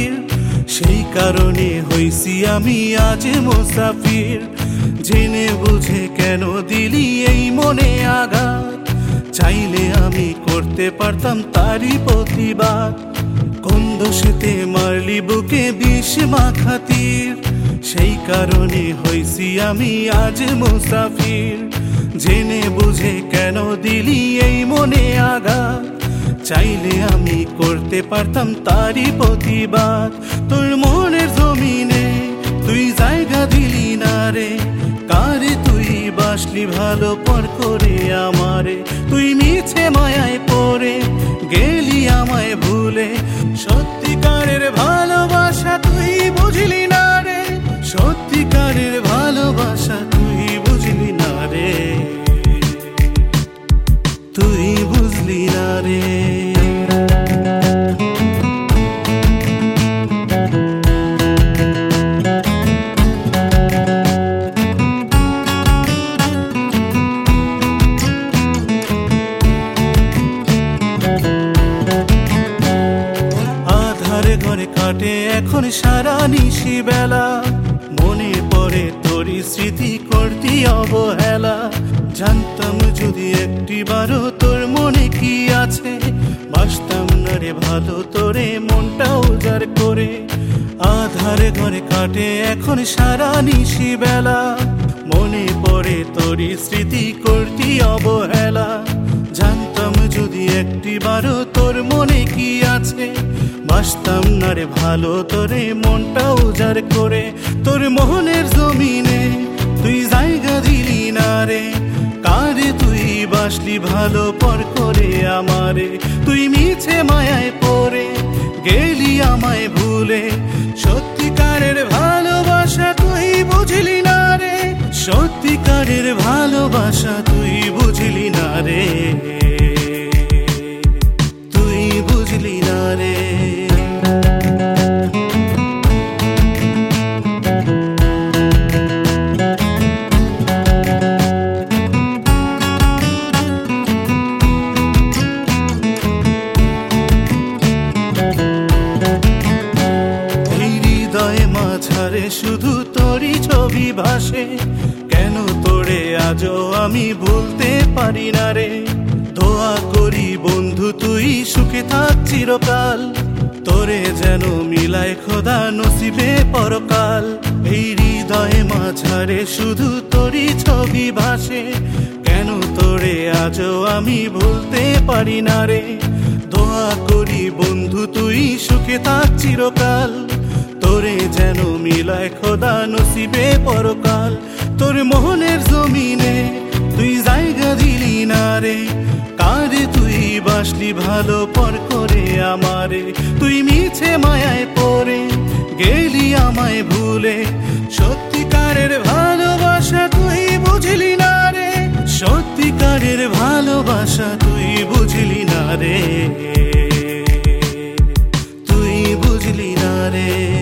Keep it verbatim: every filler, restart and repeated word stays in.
খাতির, সেই কারণে হইছি আমি আজ মুসাফির। জেনে বুঝে কেন দিলি এই মনে আঘাত, চাইলে আমি করতে পারতাম তারই প্রতিবাদ। কোন দোষেতে মারলি বুকে বিষ মাখা তীর, সেই কারণে হইছি আমি আজ মুসাফির। জেনে বুঝে কেন দিলি এই মনে আঘাত, চাইলে আমি করতে পারতাম তারই প্রতিবাদ। তোর মনের জমিনে তুই জায়গা দিলি না রে, কারে তুই বাসলি ভালো পর করে আমারে। তুই মিছে মায়ায় পড়ে গেলি আমায় ভুলে, সত্যিকারের ভালোবাসা তুই বুঝলি না রে, সত্যিকারের ভালোবাসা তুই বুঝলি না রে, তুই বুঝলি না রে। ঘরে কাটে এখন সারা নিশি বেলা, মনে পড়ে তোরই স্মৃতি করতি অবহেলা। জানতাম যদি একটি বারো তোর মনে কি আছে, বাসতাম না রে ভালো তোরে মনটা উজাড় করে। আধারে ঘরে কাটে এখন সারা নিশি বেলা, মনে পড়ে তোরই স্মৃতি করতি অবহেলা। জানতাম যদি একটি বারো তোর মনে কি আছে, বাসতাম না রে ভালো তোরে মনটা উজাড় করে। তোর মোহনের জমিনে তুই জায়গা দিলি না রে, কারে তুই বাসলি ভালো পর করে আমারে। তুই মিছে মায়ায় পড়ে গেলি আমায় ভুলে, সত্যিকারের ভালোবাসা তুই বুঝলি না রে, সত্যিকারের ভালোবাসা তুই বুঝলি না রে, তুই বুঝলি না রে। মাঝারে শুধু তোরই ছবি ভাসে, কেন তোরে আজও আমি ভুলতে পারি না রে। দোয়া করি বন্ধু তুই সুখে থাক চিরকাল, তোরে যেন মিলায় খোদা নসিবে পরকাল। এই হৃদয়ে মাঝারে শুধু তোরই ছবি ভাসে, কেন তোরে আজও আমি ভুলতে পারি না রে। দোয়া করি বন্ধু তুই সুখে থাক চিরকাল, তোরে যেন মিলায় খোদা নসিবে পরকাল। তোর মোহনের জমিনে তুই জায়গা দিলি না রে, কারে তুই বাসলি ভালো পর করে আমারে। তুই মিছে মায়ায় পড়ে গেলি আমায় ভুলে, সত্যিকারের ভালোবাসা তুই বুঝলি না রে, সত্যিকারের ভালোবাসা তুই বুঝলি না রে, তুই বুঝলি না রে।